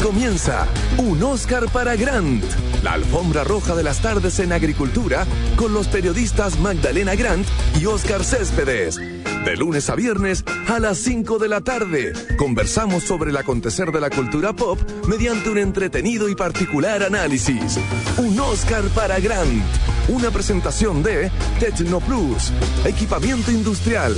comienza un Oscar para Grant, la alfombra roja de las tardes en agricultura con los periodistas Magdalena Grant y Oscar Céspedes. De lunes a viernes a las 5 de la tarde, conversamos sobre el acontecer de la cultura pop mediante un entretenido y particular análisis. Un Oscar para Grant, una presentación de Tecnoplus, equipamiento industrial.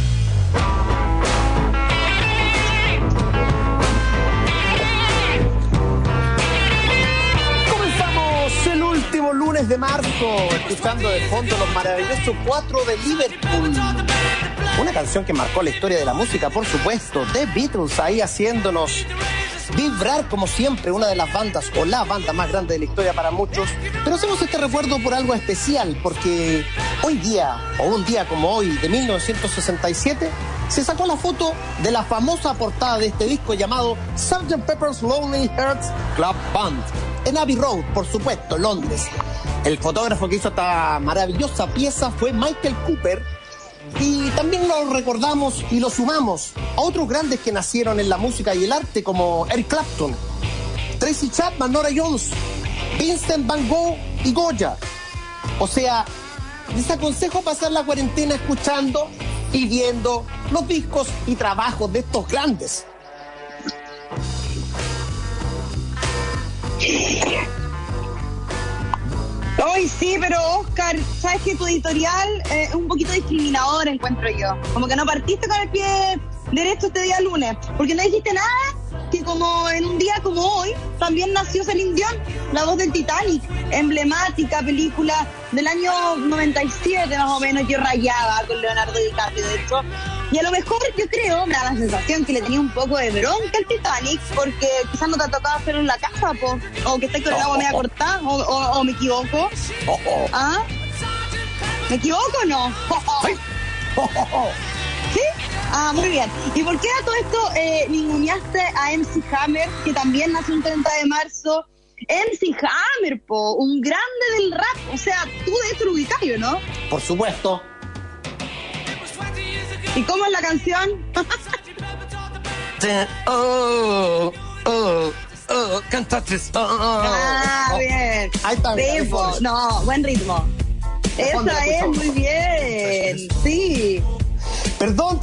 Último lunes de marzo, escuchando de fondo los maravillosos 4 de Liverpool. Una canción que marcó la historia de la música, por supuesto. The Beatles ahí haciéndonos vibrar como siempre, una de las bandas o la banda más grande de la historia para muchos. Pero hacemos este recuerdo por algo especial, porque hoy día, o un día como hoy, de 1967, se sacó la foto de la famosa portada de este disco llamado Sgt. Pepper's Lonely Hearts Club Band, en Abbey Road, por supuesto, Londres. El fotógrafo que hizo esta maravillosa pieza fue Michael Cooper, y también lo recordamos y lo sumamos a otros grandes que nacieron en la música y el arte, como Eric Clapton, Tracy Chapman, Nora Jones, Vincent Van Gogh y Goya. O sea, les aconsejo pasar la cuarentena escuchando y viendo los discos y trabajos de estos grandes. Hoy sí, pero Oscar, sabes que tu editorial es un poquito discriminador, encuentro yo. Como que no partiste con el pie derecho este día lunes, porque no dijiste nada que como en un día como hoy también nació Celine Dion, la voz del Titanic, emblemática película del año 97 más o menos, que rayaba con Leonardo DiCaprio, de hecho. Y a lo mejor yo creo, me da la sensación que le tenía un poco de bronca al Titanic, porque quizás no te ha tocado hacerlo en la casa, po, o que estáis con el agua media cortada, o me equivoco. ¿Ah? ¿Me equivoco o no? ¿Sí? Ah, muy bien. ¿Y por qué a todo esto ninguneaste a MC Hammer, que también nació un 30 de marzo? MC Hammer, po, un grande del rap. O sea, tú de hecho lo ubicás, ¿no? Por supuesto. ¿Y cómo es la canción? Cantatres. Ah, bien. Ahí está. Ritmo. No, buen ritmo. Esa es, muy bien. Sí. Perdón.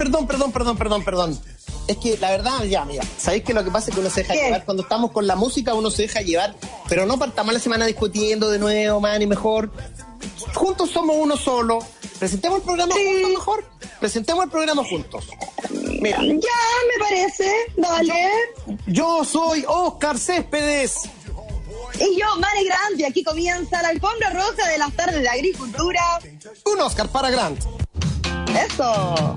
Es que la verdad, ya, mira, ¿sabéis que lo que pasa es que uno se deja llevar? Cuando estamos con la música, uno se deja llevar, pero no partamos la semana discutiendo de nuevo, man, y mejor. Juntos somos uno solo. Presentemos el programa juntos mejor. Presentemos el programa juntos. Mira. Ya, me parece. Dale. Yo soy Oscar Céspedes. Y yo, Mane Grant, y aquí comienza la alfombra roja de las tardes de agricultura. Un Oscar para Grant. Eso.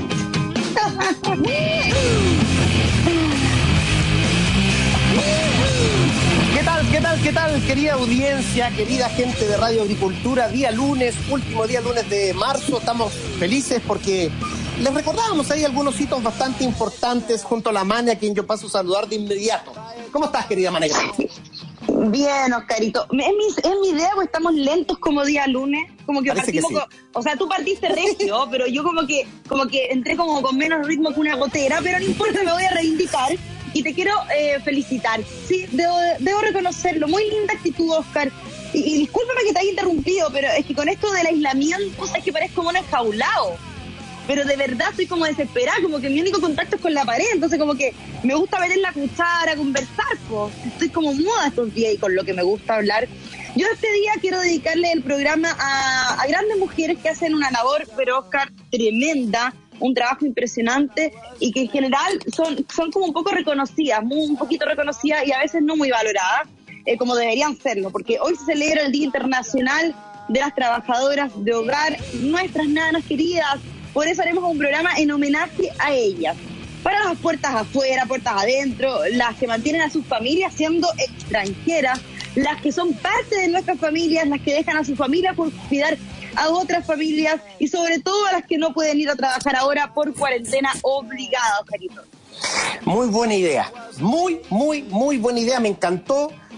¿Qué tal, querida audiencia, querida gente de Radio Agricultura? Día lunes, último día lunes de marzo. Estamos felices porque les recordábamos ahí algunos hitos bastante importantes junto a la Mane, a quien yo paso a saludar de inmediato. ¿Cómo estás, querida Mane? Bien, Oscarito. Es mi idea, pues estamos lentos como día lunes. Como que parece partimos que sí. O sea, tú partiste regio, pero yo como que entré como con menos ritmo que una gotera, pero no importa, me voy a reivindicar. Y te quiero felicitar. Sí, debo reconocerlo. Muy linda actitud, Oscar. Y discúlpame que te haya interrumpido, pero es que con esto del aislamiento, es que parezco como un enjaulado. Pero de verdad estoy como desesperada, como que mi único contacto es con la pared. Entonces como que me gusta meter la cuchara, conversar, pues. Estoy como muda estos días y con lo que me gusta hablar. Yo este día quiero dedicarle el programa a grandes mujeres que hacen una labor, pero Oscar, tremenda. Un trabajo impresionante y que en general son como un poco reconocidas, un poquito reconocidas y a veces no muy valoradas, como deberían serlo, porque hoy se celebra el Día Internacional de las Trabajadoras de Hogar, nuestras nanas queridas. Por eso haremos un programa en homenaje a ellas. Para las puertas afuera, puertas adentro, las que mantienen a sus familias siendo extranjeras, las que son parte de nuestras familias, las que dejan a su familia por cuidar a otras familias y sobre todo a las que no pueden ir a trabajar ahora por cuarentena obligada, Oscarito. Muy buena idea, muy buena idea, me encantó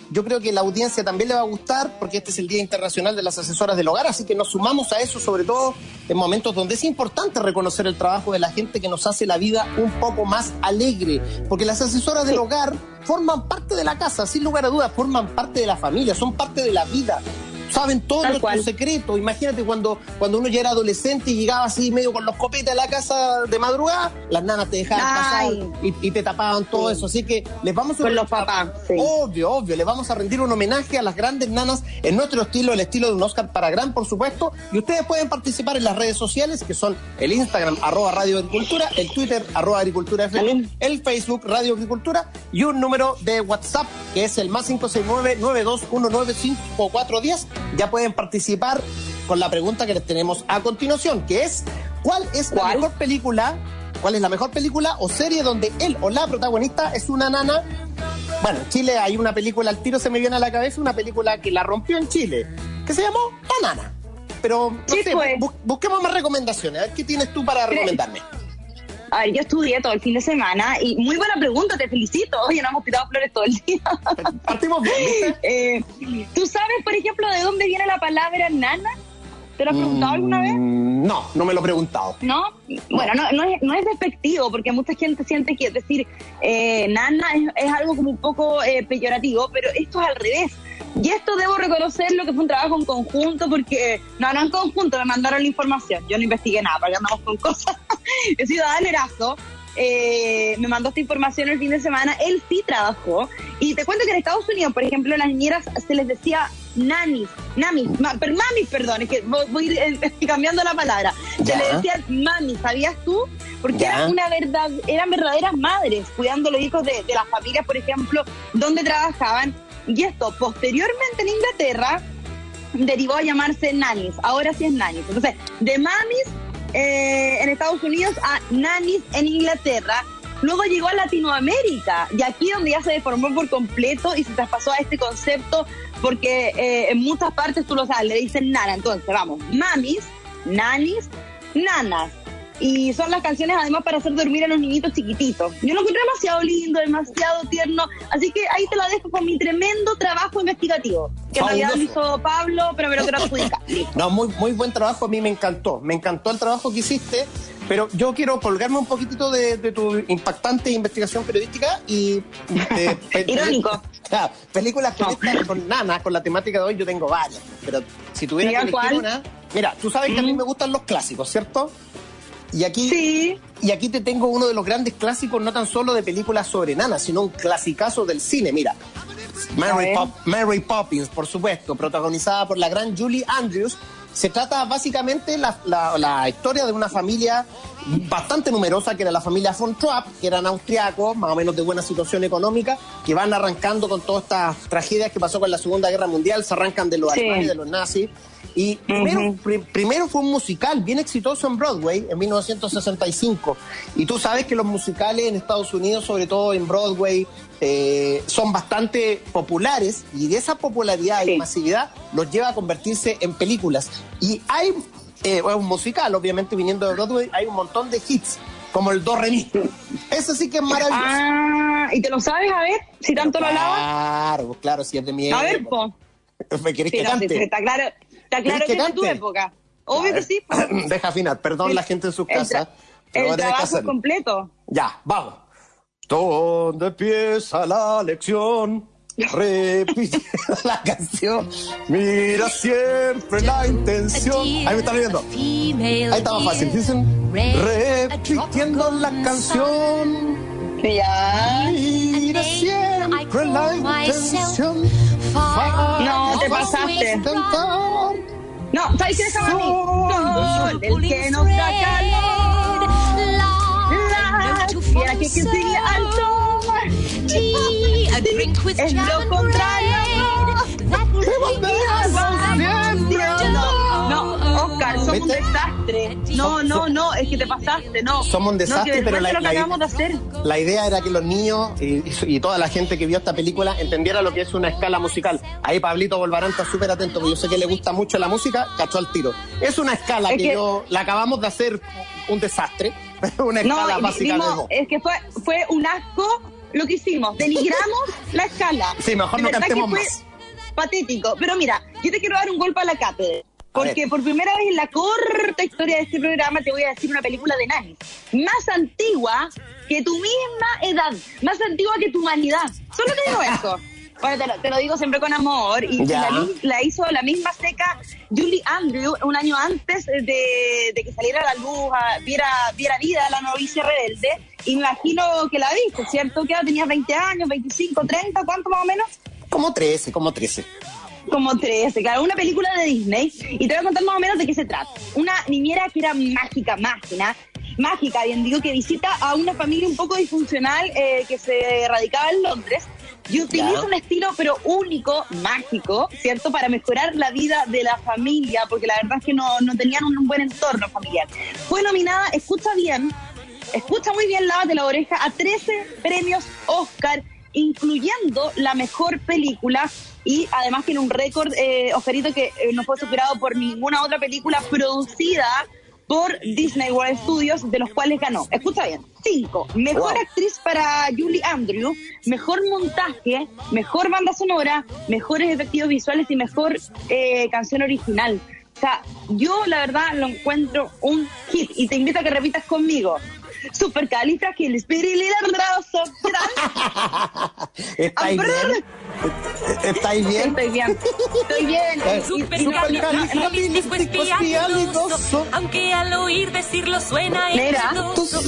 Yo creo que la audiencia también le va a gustar porque este es el Día Internacional de las Asesoras del Hogar, así que nos sumamos a eso, sobre todo en momentos donde es importante reconocer el trabajo de la gente que nos hace la vida un poco más alegre, porque las asesoras del hogar forman parte de la casa, sin lugar a dudas, forman parte de la familia, son parte de la vida. Saben todos nuestros secretos. Imagínate cuando uno ya era adolescente y llegaba así medio con los copetes a la casa de madrugada, las nanas te dejaban pasar y te tapaban todo eso. Así que les vamos a... Con los papás, Obvio, les vamos a rendir un homenaje a las grandes nanas en nuestro estilo, el estilo de un Oscar para Gran, por supuesto. Y ustedes pueden participar en las redes sociales, que son el Instagram, @Radio Agricultura, el Twitter, @Agricultura FM, el Facebook, Radio Agricultura, y un número de WhatsApp, que es el más 569-92195-410. Ya pueden participar con la pregunta que les tenemos a continuación, que es ¿cuál es la mejor película o serie donde él o la protagonista es una nana? Bueno, en Chile hay una película, al tiro se me viene a la cabeza, una película que la rompió en Chile, que se llamó La Nana. Pero no sé, busquemos más recomendaciones. A ver, ¿qué tienes tú para recomendarme? A ver, yo estudié todo el fin de semana y muy buena pregunta, te felicito. Oye, nos hemos tirado flores todo el día. Partimos bien, ¿viste? ¿Tú sabes, por ejemplo, de dónde viene la palabra nana? ¿Te lo has preguntado alguna vez? No me lo he preguntado. ¿No? Bueno, no es despectivo, porque mucha gente siente que decir nana es algo como un poco peyorativo, pero esto es al revés. Y esto debo reconocerlo que fue un trabajo en conjunto, porque no en conjunto, me mandaron la información. Yo no investigué nada, porque andamos con cosas. He sido Erazo. Me mandó esta información el fin de semana. Él sí trabajó. Y te cuento que en Estados Unidos, por ejemplo, a las niñeras se les decía mamis, perdón, es que voy a ir cambiando la palabra. Se les decía mami, ¿sabías tú? Porque eran verdaderas madres cuidando los hijos de las familias, por ejemplo, donde trabajaban. Y esto, posteriormente en Inglaterra, derivó a llamarse nannies. Ahora sí es nannies. Entonces, de mamis en Estados Unidos a nannies en Inglaterra. Luego llegó a Latinoamérica, y aquí donde ya se deformó por completo y se traspasó a este concepto, porque en muchas partes, tú lo sabes, le dicen nana. Entonces, vamos, mamis, nannies, nanas. Y son las canciones además para hacer dormir a los niñitos chiquititos. Yo lo encontré demasiado lindo, demasiado tierno, así que ahí te lo dejo con mi tremendo trabajo investigativo, que en realidad lo hizo Pablo, pero me lo quiero adjudicar. No, muy buen trabajo, a mí me encantó el trabajo que hiciste, pero yo quiero colgarme un poquitito de tu impactante investigación periodística y... Irónico. Claro, películas con nanas, con la temática de hoy, yo tengo varias, pero si tuviera que elegir una... Mira, tú sabes que a mí me gustan los clásicos, ¿cierto? Y aquí te tengo uno de los grandes clásicos, no tan solo de películas sobre nanas, sino un clasicazo del cine. Mira, Mary Poppins, por supuesto, protagonizada por la gran Julie Andrews. Se trata básicamente la historia de una familia bastante numerosa, que era la familia von Trapp, que eran austriacos, más o menos de buena situación económica, que van arrancando con todas estas tragedias que pasó con la Segunda Guerra Mundial, se arrancan de los alemanes, de los nazis. Y primero fue un musical bien exitoso en Broadway en 1965. Y tú sabes que los musicales en Estados Unidos, sobre todo en Broadway, son bastante populares, y de esa popularidad y masividad los lleva a convertirse en películas. Y hay un musical, obviamente viniendo de Broadway, hay un montón de hits, como el Do Re Mi. Eso sí que es maravilloso. Ah, ¿y te lo sabes? A ver, si tanto lo alabas. Claro, si es de mi época. A ver, po. ¿Me querés que cante? Está claro que es de tu época. Obvio que sí. Deja afinar, perdón la gente en sus casas. El trabajo es completo. Ya, vamos. ¿Dónde empieza la lección? Repite la canción. Mira siempre la intención. Ahí me están viendo. Ahí estaba fácil. Dicen repitiendo la canción. Ya. Mira siempre la intención. No, te pasaste. No, ¿sabes qué dejaba a mí? Sol, el que nos da calor. Y aquí que sigue alto. Es lo contrario. No, Oscar, somos un desastre. No, es que te pasaste, no. Somos un desastre, pero la idea era que los niños y toda la gente que vio esta película entendiera lo que es una escala musical. Ahí Pablito Volvarán está súper atento, porque yo sé que le gusta mucho la música, cachó al tiro. Es una escala que la acabamos de hacer un desastre, una escala básica de dos. Es que fue un asco lo que hicimos, denigramos la escala. Sí, mejor no cantemos fue más. patético. Pero mira, yo te quiero dar un golpe a la cátedra. Porque por primera vez en la corta historia de este programa te voy a decir una película de Nanny. Más antigua que tu misma edad. Más antigua que tu humanidad. Solo te digo eso. Bueno, te lo digo siempre con amor. Y la hizo la misma seca Julie Andrews un año antes de que saliera a la luz, viera vida, La novicia rebelde. Y me imagino que la viste, ¿cierto? ¿Qué edad tenías? ¿20 años? ¿25? ¿30? ¿Cuánto más o menos? Como 13. Como 13, claro, una película de Disney. Y te voy a contar más o menos de qué se trata. Una niñera que era mágica, bien digo, que visita a una familia un poco disfuncional que se radicaba en Londres y utiliza un estilo pero único, mágico, ¿cierto? Para mejorar la vida de la familia, porque la verdad es que no tenían un buen entorno familiar. Fue nominada, escucha muy bien, lávate la oreja, a 13 premios Oscar, incluyendo la mejor película, y además tiene un récord Oscarito que no fue superado por ninguna otra película producida por Disney World Studios, de los cuales ganó, escucha bien, 5, mejor actriz para Julie Andrews, mejor montaje, mejor banda sonora, mejores efectos visuales y mejor canción original. O sea, yo la verdad lo encuentro un hit, y te invito a que repitas conmigo: supercalifragilispirilidoso. ¿Estáis bien? Estoy bien. Supercalifragilisticoespialidoso. Aunque al oír decirlo suena enredoso.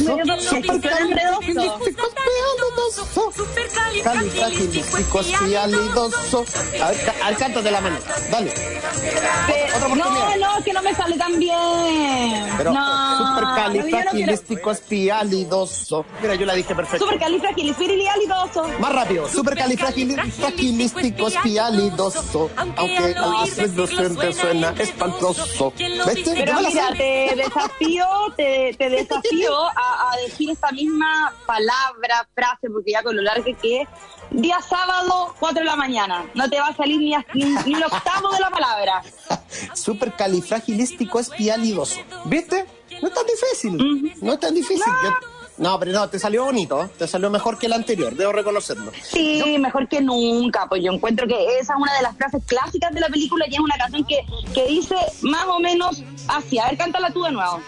Supercalifragilisticoespialidoso. A ver, cántate la manita, dale. No, es que no me sale tan bien. Pero supercalifragilisticoespialidoso. Mira, yo la dije perfecto. Supercalifragilispirilidoso. Más rápido. Supercalifragilisticoespialidoso. Aunque a las reducciones suena espantoso. ¿Viste? Pero mira, te desafío a decir esta misma palabra, frase, porque ya con lo largo que es. Día sábado, 4 de la mañana. No te va a salir ni el octavo de la palabra. Supercalifragilisticoespialidoso. ¿Viste? No es tan difícil. No es tan difícil. Pero no, te salió bonito. Te salió mejor que el anterior, debo reconocerlo. Sí, mejor que nunca. Pues yo encuentro que esa es una de las frases clásicas de la película y es una canción que dice más o menos así. A ver, cántala tú de nuevo.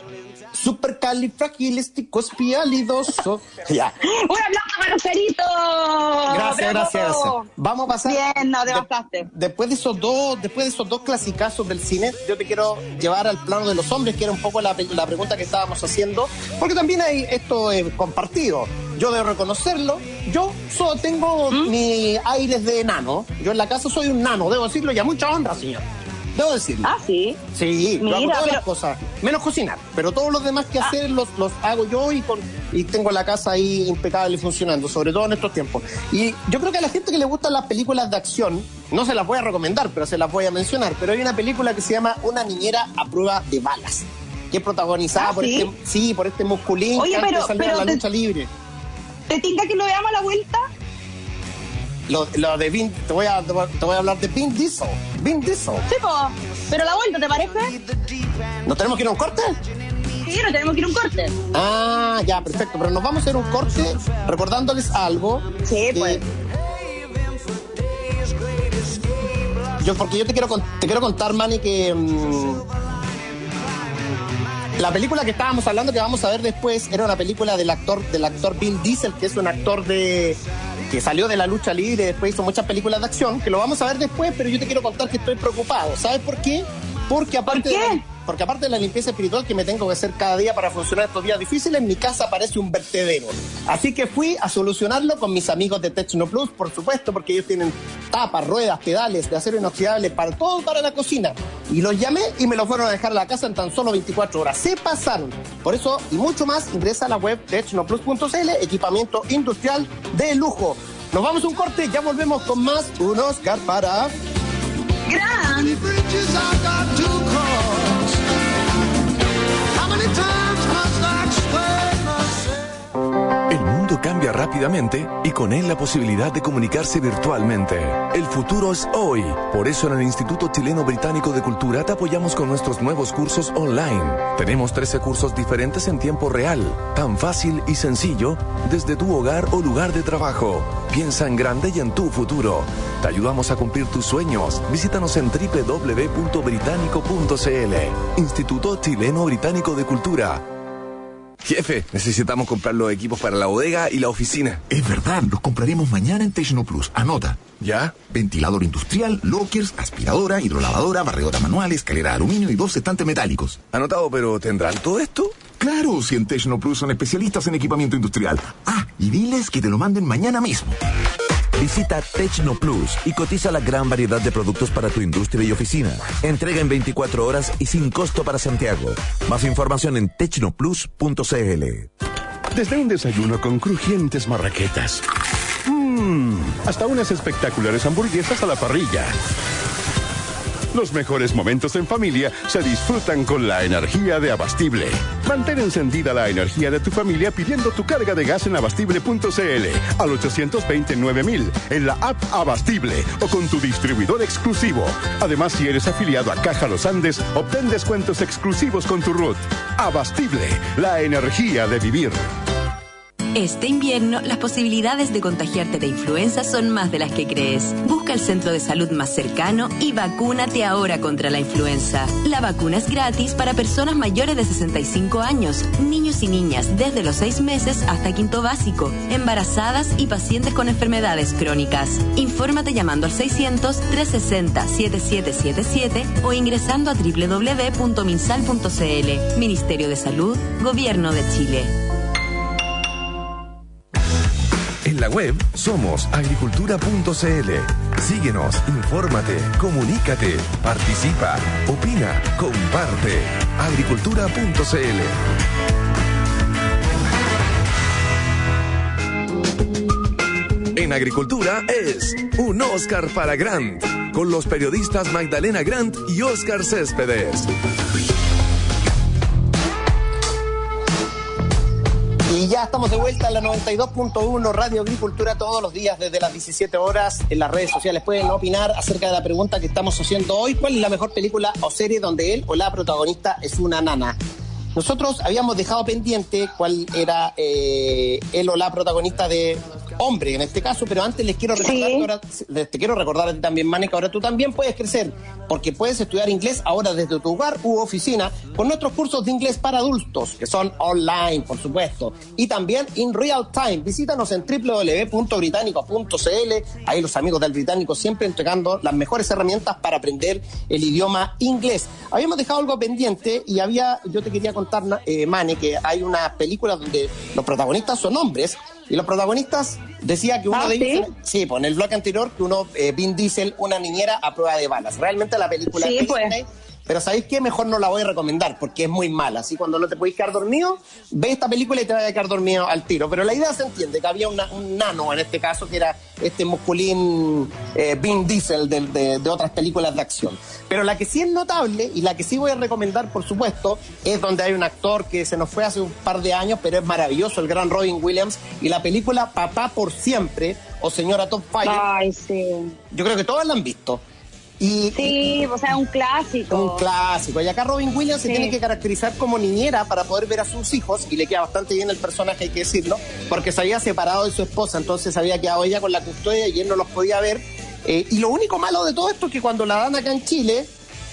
Supercalifragilisticoespialidoso. Ya. ¡Un aplauso para Oscarito! Gracias. Vamos a pasar. Bien, no te bastaste. Después de esos dos clasicazos del cine, yo te quiero llevar al plano de los hombres, que era un poco la pregunta que estábamos haciendo, porque también hay esto compartido. Yo debo reconocerlo. Yo solo tengo mis aires de enano. Yo en la casa soy un nano, debo decirlo, y a mucha honra, señor. Debo decirlo. ¿Ah, sí? Sí, yo hago todas las cosas, menos cocinar, pero todos los demás que hacer los hago yo y tengo la casa ahí impecable funcionando, sobre todo en estos tiempos. Y yo creo que a la gente que le gustan las películas de acción, no se las voy a recomendar, pero se las voy a mencionar, pero hay una película que se llama Una niñera a prueba de balas, que es protagonizada por este musculín. Oye, que antes salió en la lucha libre. ¿Te tinca que lo veamos a la vuelta? Lo de Vin, te voy a hablar de Vin Diesel. Sí, pero la vuelta, ¿te parece? ¿Nos tenemos que ir a un corte? Sí, nos tenemos que ir a un corte. Ah, ya, perfecto. Pero nos vamos a hacer un corte recordándoles algo. Sí, pues. Porque yo te quiero contar, Manny, que la película que estábamos hablando, que vamos a ver después, era una película del actor Vin Diesel, que es un actor que salió de la lucha libre y después hizo muchas películas de acción, que lo vamos a ver después, pero yo te quiero contar que estoy preocupado. ¿Sabes por qué? Porque aparte de la limpieza espiritual que me tengo que hacer cada día para funcionar estos días difíciles, mi casa parece un vertedero. Así que fui a solucionarlo con mis amigos de Tecnoplus, por supuesto, porque ellos tienen tapas, ruedas, pedales de acero inoxidable para todo para la cocina. Y los llamé y me los fueron a dejar a la casa en tan solo 24 horas. Se pasaron. Por eso y mucho más, ingresa a la web tecnoplus.cl, equipamiento industrial de lujo. Nos vamos a un corte, ya volvemos con más. Un Oscar para... ¡Gran! El mundo cambia rápidamente y con él la posibilidad de comunicarse virtualmente. El futuro es hoy. Por eso en el Instituto Chileno Británico de Cultura te apoyamos con nuestros nuevos cursos online. Tenemos 13 cursos diferentes en tiempo real, tan fácil y sencillo desde tu hogar o lugar de trabajo. Piensa en grande y en tu futuro. Te ayudamos a cumplir tus sueños. Visítanos en www.británico.cl. Instituto Chileno Británico de Cultura. Jefe, necesitamos comprar los equipos para la bodega y la oficina. Es verdad, los compraremos mañana en Tecnoplus. Anota. ¿Ya? Ventilador industrial, lockers, aspiradora, hidrolavadora, barredora manual, escalera de aluminio y 2 estantes metálicos. Anotado, pero ¿tendrán todo esto? Claro, si en Tecnoplus son especialistas en equipamiento industrial. Ah, y diles que te lo manden mañana mismo. Visita Tecnoplus y cotiza la gran variedad de productos para tu industria y oficina. Entrega en 24 horas y sin costo para Santiago. Más información en tecnoplus.cl. Desde un desayuno con crujientes marraquetas, hasta unas espectaculares hamburguesas a la parrilla. Los mejores momentos en familia se disfrutan con la energía de Abastible. Mantén encendida la energía de tu familia pidiendo tu carga de gas en abastible.cl al 829.000 en la app Abastible o con tu distribuidor exclusivo. Además, si eres afiliado a Caja Los Andes, obtén descuentos exclusivos con tu RUT. Abastible, la energía de vivir. Este invierno, las posibilidades de contagiarte de influenza son más de las que crees. Busca el centro de salud más cercano y vacúnate ahora contra la influenza. La vacuna es gratis para personas mayores de 65 años, niños y niñas desde los 6 meses hasta quinto básico, embarazadas y pacientes con enfermedades crónicas. Infórmate llamando al 600-360-7777 o ingresando a www.minsal.cl. Ministerio de Salud, Gobierno de Chile. En la web somos agricultura.cl. Síguenos, infórmate, comunícate, participa, opina, comparte. Agricultura.cl. En Agricultura es un Oscar para Grant, con los periodistas Magdalena Grant y Oscar Céspedes. Y ya estamos de vuelta en la 92.1 Radio Agricultura todos los días desde las 17 horas. En las redes sociales pueden opinar acerca de la pregunta que estamos haciendo hoy. ¿Cuál es la mejor película o serie donde él o la protagonista es una nana? Nosotros habíamos dejado pendiente cuál era él o la protagonista de hombre en este caso, pero antes les quiero recordar que ahora, te quiero recordar a ti también, Mane, que ahora tú también puedes crecer, porque puedes estudiar inglés ahora desde tu hogar u oficina con nuestros cursos de inglés para adultos, que son online, por supuesto, y también in real time. Visítanos en www.británico.cl. Ahí los amigos del Británico siempre entregando las mejores herramientas para aprender el idioma inglés. Habíamos dejado algo pendiente y yo te quería contar, Mane, que hay una película donde los protagonistas son hombres. Y los protagonistas decía que uno de ellos, sí, pues en el bloque anterior, que Vin Diesel, una niñera a prueba de balas. Realmente la película es Disney, pero ¿sabéis qué? Mejor no la voy a recomendar porque es muy mala. Así cuando no te podéis quedar dormido, ve esta película y te vas a quedar dormido al tiro. Pero la idea se entiende, que había un nano en este caso, que era este musculín Vin Diesel de otras películas de acción. Pero la que sí es notable y la que sí voy a recomendar, por supuesto, es donde hay un actor que se nos fue hace un par de años, pero es maravilloso, el gran Robin Williams, y la película Papá por Siempre o Señora Top Fire. Ay, sí. Yo creo que todas la han visto. Sí, o sea, un clásico. Un clásico. Y acá Robin Williams se tiene que caracterizar como niñera para poder ver a sus hijos, y le queda bastante bien el personaje, hay que decirlo, porque se había separado de su esposa, entonces había quedado ella con la custodia y él no los podía ver. Y lo único malo de todo esto es que cuando la dan acá en Chile,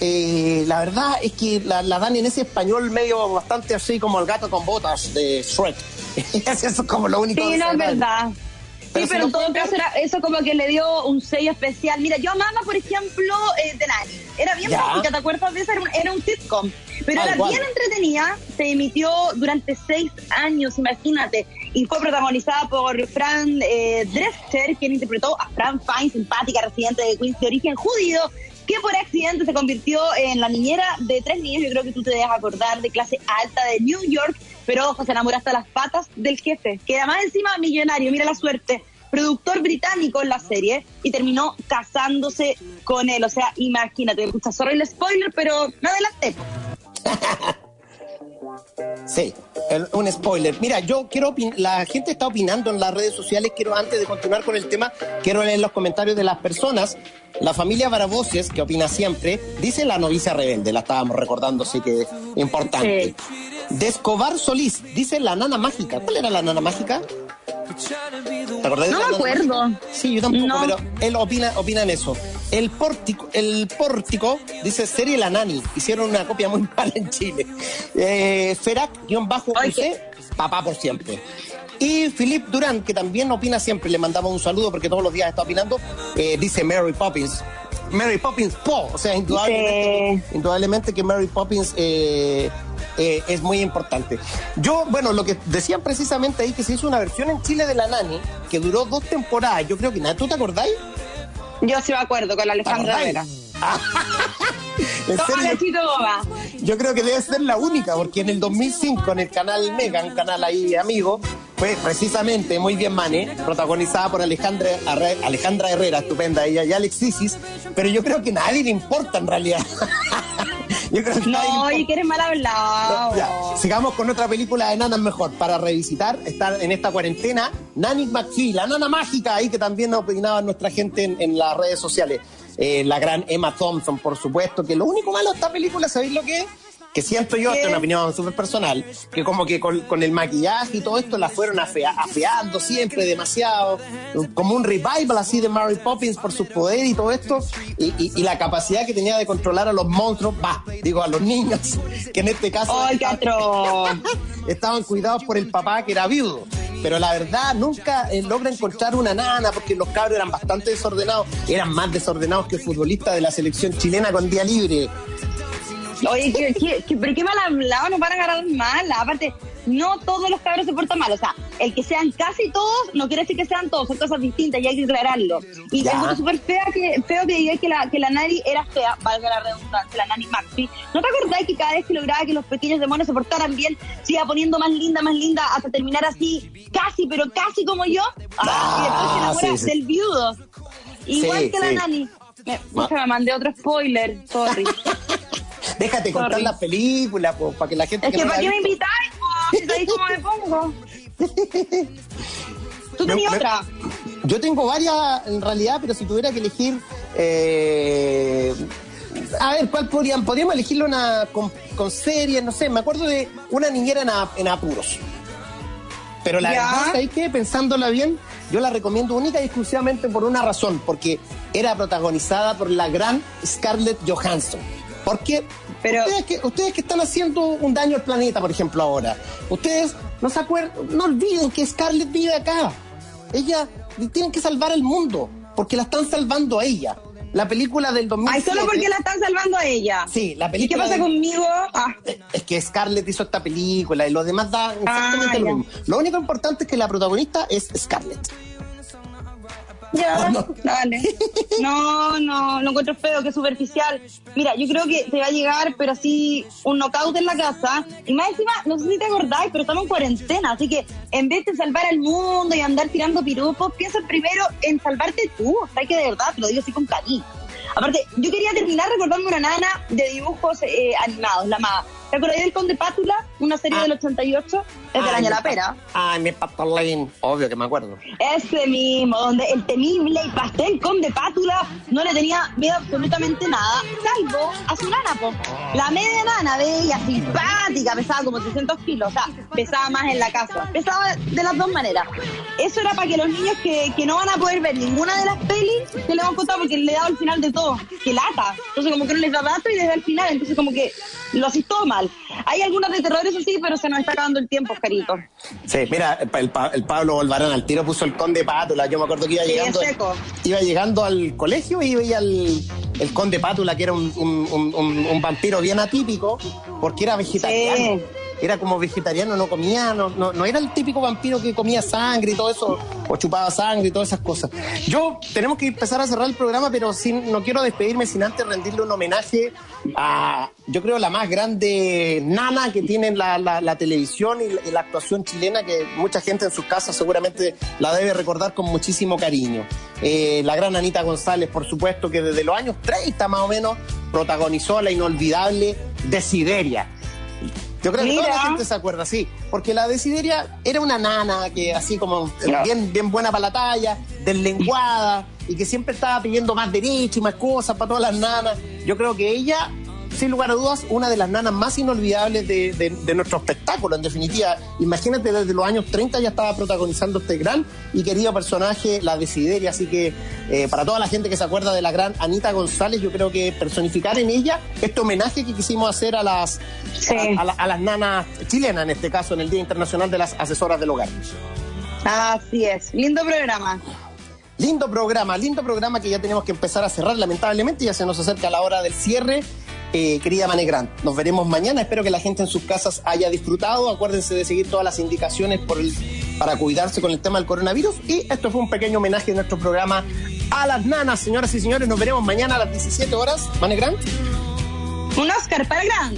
la verdad es que la dan en ese español medio bastante así como el gato con botas de Shrek. Eso es como lo único. Sí, no es verdad. Pero sí, pero en todo caso eso como que le dio un sello especial. Mira, yo amaba, por ejemplo, The Nanny. Era bien básica, ¿te acuerdas de esa? Era un sitcom. Pero era bien entretenida. Se emitió durante 6 años, imagínate. Y fue protagonizada por Fran Drescher, quien interpretó a Fran Fine, simpática residente de Queens de origen judío, que por accidente se convirtió en la niñera de 3 niños, yo creo que tú te debes acordar, de clase alta de New York, pero ojo, se enamoró hasta las patas del jefe, que además encima millonario, mira la suerte, productor británico en la serie, y terminó casándose con él. O sea, imagínate, sorry el spoiler, pero no adelanté. Sí, un spoiler. Mira, yo quiero la gente está opinando en las redes sociales. Antes de continuar con el tema, quiero leer los comentarios de las personas. La familia Baraboses, que opina siempre, dice la novicia rebelde, la estábamos recordando, así que es importante. Sí. De Escobar Solís, dice la nana mágica. ¿Cuál era la nana mágica? ¿Te acordás? No me acuerdo. Sí, yo tampoco, pero él opina en eso. El pórtico dice serie La Nani. Hicieron una copia muy mala en Chile. Ferac-UC, papá por siempre. Y Philip Durán, que también opina siempre, le mandamos un saludo porque todos los días está opinando, dice Mary Poppins. Mary Poppins, o sea, indudablemente que Mary Poppins es muy importante. Yo, bueno, lo que decían precisamente ahí, que se hizo una versión en Chile de La Nani, que duró 2 temporadas, yo creo que nada, ¿tú te acordáis? Yo sí me acuerdo, con la Alejandra Herrera. Yo creo que debe ser la única, porque en el 2005 en el canal Mega, un canal ahí amigo, fue precisamente Muy Bien Mane, protagonizada por Alejandra Herrera, estupenda ella, y Alex Isis, pero yo creo que a nadie le importa en realidad. Yo creo que y que eres mal hablado. Ya, sigamos con otra película de nanas mejor, para revisitar, estar en esta cuarentena, Nanny McPhee, la nana mágica, ahí que también opinaba nuestra gente en las redes sociales. La gran Emma Thompson, por supuesto, que lo único malo de esta película, ¿sabéis lo que es? Que siento yo, esta es una opinión súper personal, que como que con el maquillaje y todo esto la fueron afeando siempre demasiado, como un revival así de Mary Poppins por sus poderes y todo esto, y la capacidad que tenía de controlar a los monstruos, a los niños, que en este caso estaban cuidados por el papá que era viudo. Pero la verdad nunca logra encontrar una nana, porque los cabros eran bastante desordenados, eran más desordenados que futbolistas de la selección chilena con día libre. Oye, pero qué mal hablado, nos van a agarrar mal. Aparte, no todos los cabros se portan mal. O sea, el que sean casi todos no quiere decir que sean todos, son cosas distintas y hay que aclararlo. Y es súper feo que digáis que la Nani era fea, valga la redundancia, la Nanny McPhee. ¿No te acordáis que cada vez que lograba que los pequeños demonios se portaran bien, se iba poniendo más linda, hasta terminar así, pero casi como yo? Y después se enamora del viudo. Igual que la Nani. Me mandé otro spoiler, sorry. Déjate contar la película, para que la gente... Es que ¿para qué me invitáis? Si sabéis cómo me pongo. ¿Tú tenías otra? Yo tengo varias, en realidad, pero si tuviera que elegir... a ver, ¿cuál podríamos elegirlo con series? No sé, me acuerdo de Una niñera en apuros. Pero la verdad, ¿sabéis qué? Pensándola bien, yo la recomiendo única y exclusivamente por una razón, porque era protagonizada por la gran Scarlett Johansson. Porque ustedes que están haciendo un daño al planeta, por ejemplo, ahora, ustedes no olviden que Scarlett vive acá. Ella tiene que salvar el mundo, porque la están salvando a ella. La película del 2007... solo porque la están salvando a ella. Sí, la película... ¿Y qué pasa conmigo? Es que Scarlett hizo esta película y los demás dan exactamente lo mismo. Lo único importante es que la protagonista es Scarlett. Ya, dale. No encuentro feo, que superficial. Mira, yo creo que te va a llegar, pero así, un knockout en la casa. Y más encima, no sé si te acordáis, pero estamos en cuarentena. Así que en vez de salvar al mundo y andar tirando piropos, piensa primero en salvarte tú. O sea, que de verdad, te lo digo así con cariño. Aparte, yo quería terminar recordando una nana de dibujos animados, la amada. ¿Te acordás del Conde Pátula? Una serie del 88, es del año La Pera. Mi Patolín, obvio que me acuerdo. Ese mismo, donde el temible y pastel Conde Pátula no le tenía miedo absolutamente nada, salvo a su nana, po. La media nana de ella, simpática, pesaba como 300 kilos, o sea, pesaba más en la casa. Pesaba de las dos maneras. Eso era para que los niños que no van a poder ver ninguna de las pelis que le hemos contado, porque le he dado el final de todo, que lata. Entonces como que no les da dato y desde el final, entonces como que lo haces todo mal. Hay algunas de terror, eso sí, pero se nos está acabando el tiempo, Oscarito. Sí, mira, el Pablo Volvarán al tiro puso el Conde Pátula. Yo me acuerdo que iba llegando al colegio y veía el Conde Pátula, que era un vampiro bien atípico, porque era vegetariano. Sí. Era como vegetariano, no comía, no era el típico vampiro que comía sangre y todo eso, o chupaba sangre y todas esas cosas. Tenemos que empezar a cerrar el programa, pero no quiero despedirme sin antes rendirle un homenaje a, yo creo, la más grande nana que tiene la televisión y la actuación chilena, que mucha gente en sus casas seguramente la debe recordar con muchísimo cariño. La gran Anita González, por supuesto, que desde los años 30 más o menos protagonizó la inolvidable Desideria. Yo creo que toda la gente se acuerda, sí. Porque la Desideria era una nana que así como bien buena para la talla, deslenguada, y que siempre estaba pidiendo más derecho y más cosas para todas las nanas. Yo creo que ella, sin lugar a dudas, una de las nanas más inolvidables de nuestro espectáculo, en definitiva. Imagínate, desde los años 30 ya estaba protagonizando este gran y querido personaje, la Desideria. Así que para toda la gente que se acuerda de la gran Anita González, yo creo que personificar en ella este homenaje que quisimos hacer a las nanas chilenas, en este caso, en el Día Internacional de las Asesoras del Hogar. Así es, lindo programa. Lindo programa que ya tenemos que empezar a cerrar, lamentablemente, ya se nos acerca la hora del cierre. Querida Mane Grant, nos veremos mañana. Espero que la gente en sus casas haya disfrutado. Acuérdense de seguir todas las indicaciones para cuidarse con el tema del coronavirus. Y esto fue un pequeño homenaje de nuestro programa a las nanas. Señoras y señores, nos veremos mañana a las 17 horas. Mane Grant. Un Oscar para Grant.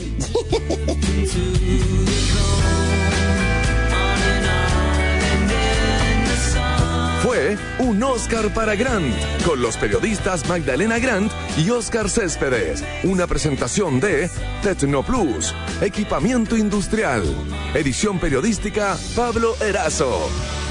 Fue un Oscar para Grant, con los periodistas Magdalena Grant y Oscar Céspedes. Una presentación de Tecnoplus, equipamiento industrial. Edición periodística Pablo Erazo.